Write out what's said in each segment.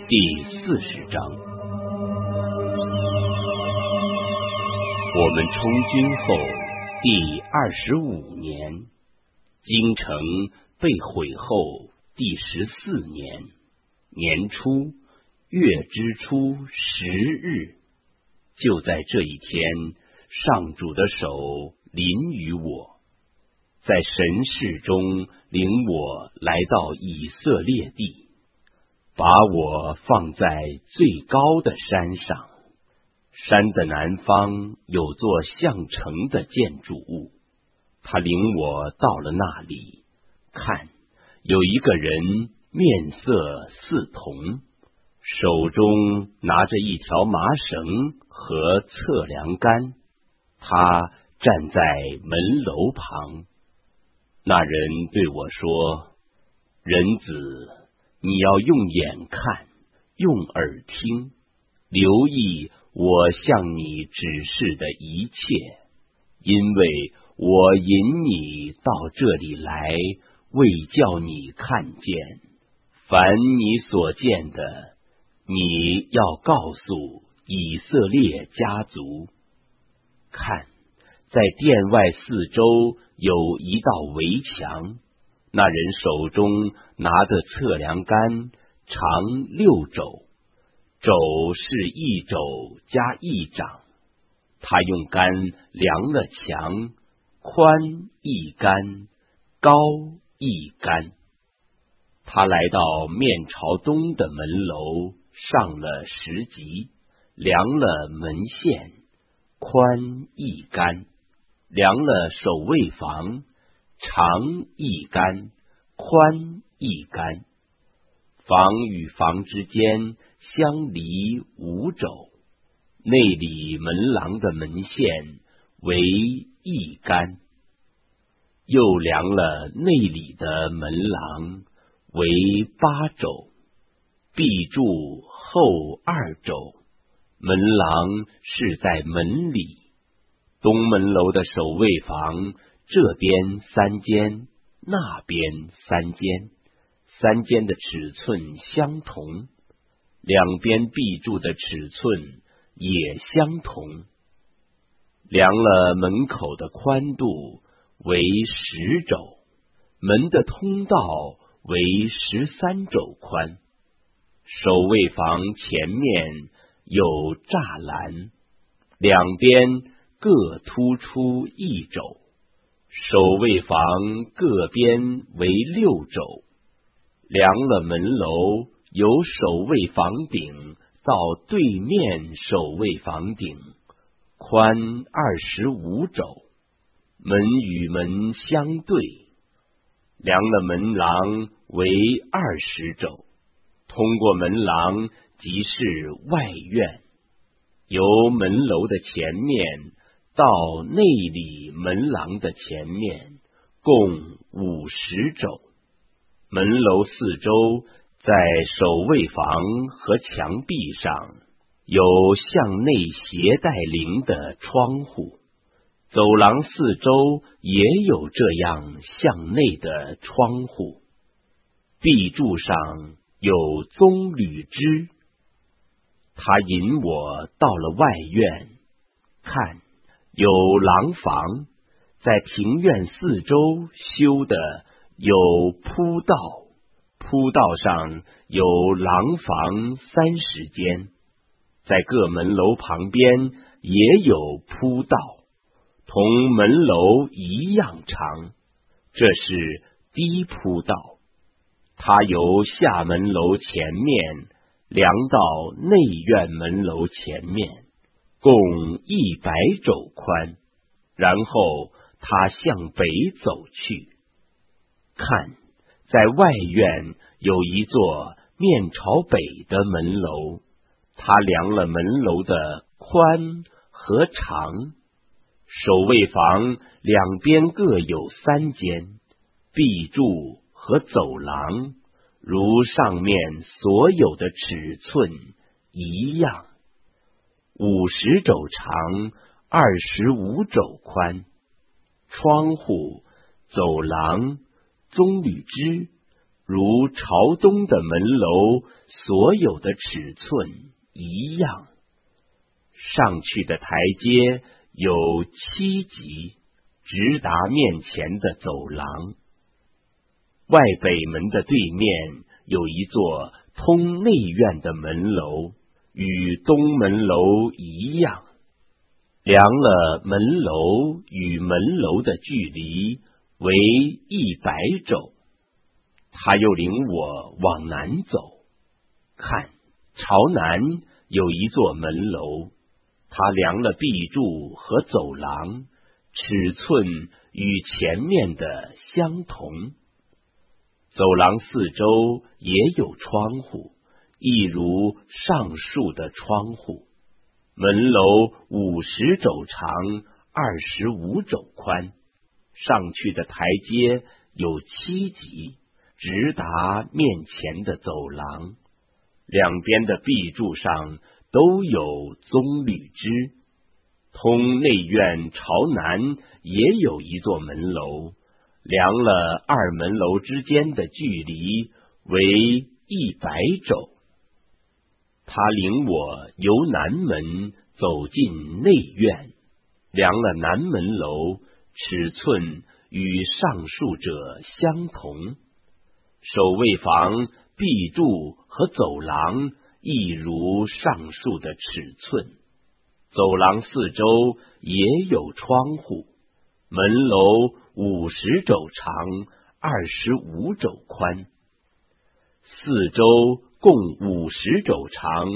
第40章。我们充军后第25年，京城被毁后第14年年初月之初10日，就在这一天，上主的手临于我，在神视中领我来到以色列地，把我放在最高的山上。山的南方有座像城的建筑物，他领我到了那里，看，有一个人面色似铜，手中拿着一条麻绳和测量杆，他站在门楼旁。那人对我说：人子，你要用眼看，用耳听，留意我向你指示的一切，因为我引你到这里来，为叫你看见。凡你所见的，你要告诉以色列家族。看，在殿外四周有一道围墙，那人手中拿着测量杆，长6肘，肘是1肘加1掌。他用杆量了墙，宽1杆，高1杆。他来到面朝东的门楼，上了10级，量了门线，宽1杆，量了守卫房，长1杆，宽1杆。房与房之间相离5肘，内里门廊的门线为1杆。又量了内里的门廊为8肘，壁柱后2肘，门廊是在门里。东门楼的守卫房，这边3间，那边3间，3间的尺寸相同，两边壁柱的尺寸也相同。量了门口的宽度为10肘，门的通道为13肘宽。守卫房前面有栅栏，两边各突出1肘，守卫房各边为6肘。量了门楼，由守卫房顶到对面守卫房顶，宽25肘，门与门相对。量了门廊为20肘，通过门廊即是外院，由门楼的前面到内里门廊的前面，共50肘。门楼四周在守卫房和墙壁上有向内斜带棂的窗户，走廊四周也有这样向内的窗户。壁柱上有棕榈枝。他引我到了外院，看，有廊房，在庭院四周修的有铺道，铺道上有廊房30间，在各门楼旁边也有铺道，同门楼一样长，这是低铺道。它由下门楼前面量到内院门楼前面，共100肘宽，然后他向北走去。看，在外院有一座面朝北的门楼，他量了门楼的宽和长。守卫房两边各有3间，壁柱和走廊如上面所有的尺寸一样，50肘长，25肘宽。窗户、走廊、棕榈枝如朝东的门楼所有的尺寸一样。上去的台阶有7级，直达面前的走廊。外北门的对面有一座通内院的门楼，与东门楼一样。量了门楼与门楼的距离为100肘。他又领我往南走，看，朝南有一座门楼，他量了壁柱和走廊，尺寸与前面的相同。走廊四周也有窗户，一如上述的窗户。门楼50肘长，25肘宽。上去的台阶有7级，直达面前的走廊。两边的壁柱上都有棕榈枝。通内院朝南也有一座门楼，量了2门楼之间的距离为100肘。他领我由南门走进内院，量了南门楼，尺寸与上述者相同。守卫房、壁柱和走廊亦如上述的尺寸。走廊四周也有窗户，门楼50肘长，25肘宽。四周共50肘长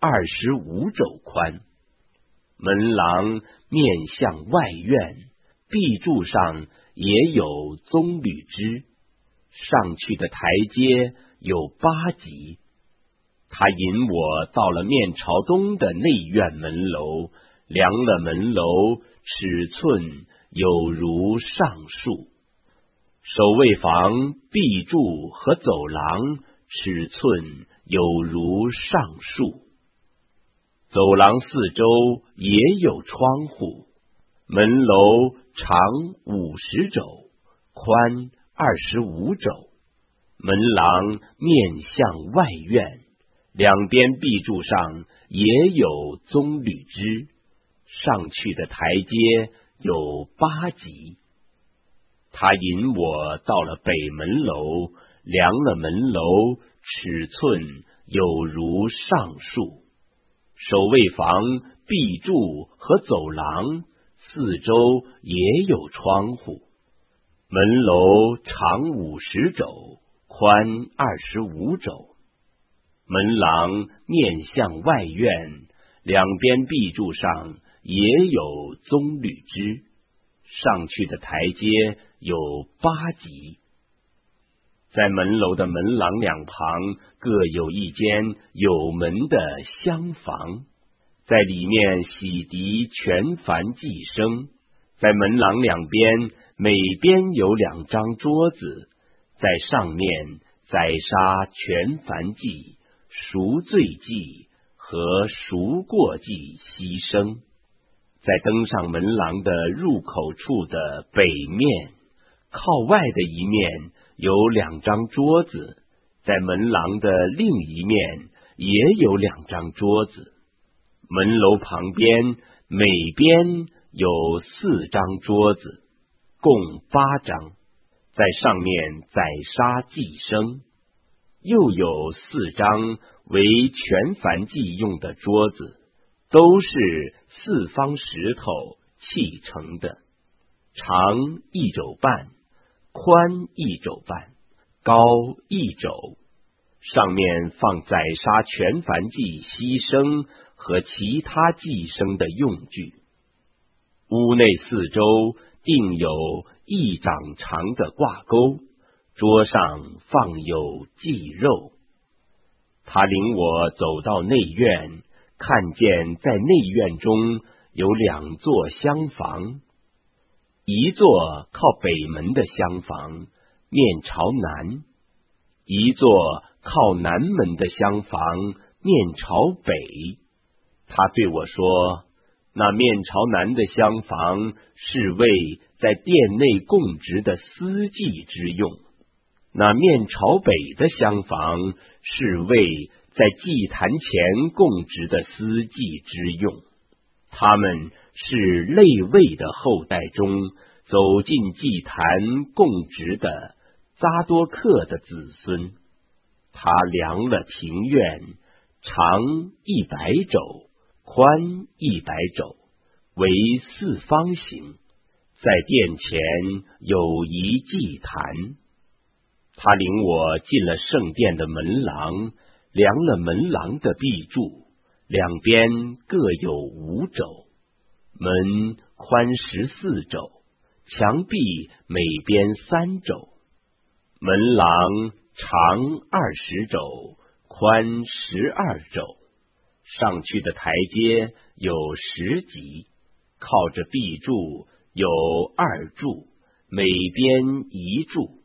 ，25肘宽。门廊面向外院，壁柱上也有棕榈枝。上去的台阶有8级。他引我到了面朝东的内院门楼，量了门楼，尺寸有如上述。守卫房、壁柱和走廊尺寸有如上述。走廊四周也有窗户，门楼长50肘，宽25肘。门廊面向外院，两边壁柱上也有棕榈枝。上去的台阶有8级。他引我到了北门楼，量了门楼，尺寸有如上述。守卫房、壁柱和走廊四周也有窗户，门楼长50肘，宽25肘。门廊面向外院，两边壁柱上也有棕榈枝。上去的台阶有8级。在门楼的门廊两旁各有一间有门的厢房，在里面洗涤全燔祭牲。在门廊两边每边有2张桌子，在上面宰杀全燔祭、赎罪祭和赎过祭牺牲。在登上门廊的入口处的北面，靠外的一面有2张桌子，在门廊的另一面也有2张桌子。门楼旁边每边有4张桌子，共8张，在上面宰杀祭牲。又有4张为全燔祭用的桌子，都是4方石头砌成的，长1肘半，宽1肘半，高1肘。上面放宰杀全燔祭牺牲和其他祭牲的用具。屋内四周定有1掌长的挂钩，桌上放有祭肉。他领我走到内院，看见在内院中有2座厢房，一座靠北门的厢房，面朝南；一座靠南门的厢房，面朝北。他对我说，那面朝南的厢房是为在殿内供职的司祭之用， 那面朝北的厢房是为在祭坛前供职的司祭之用，他们是类位的后代中走进祭坛供职的扎多克的子孙。他量了庭院，长100肘，宽100肘，为4方形，在殿前有一祭坛。他领我进了圣殿的门廊，量了门廊的壁柱，两边各有5肘，门宽14肘，墙壁每边3肘，门廊长20肘，宽12肘。上去的台阶有10级，靠着壁柱有2柱，每边1柱。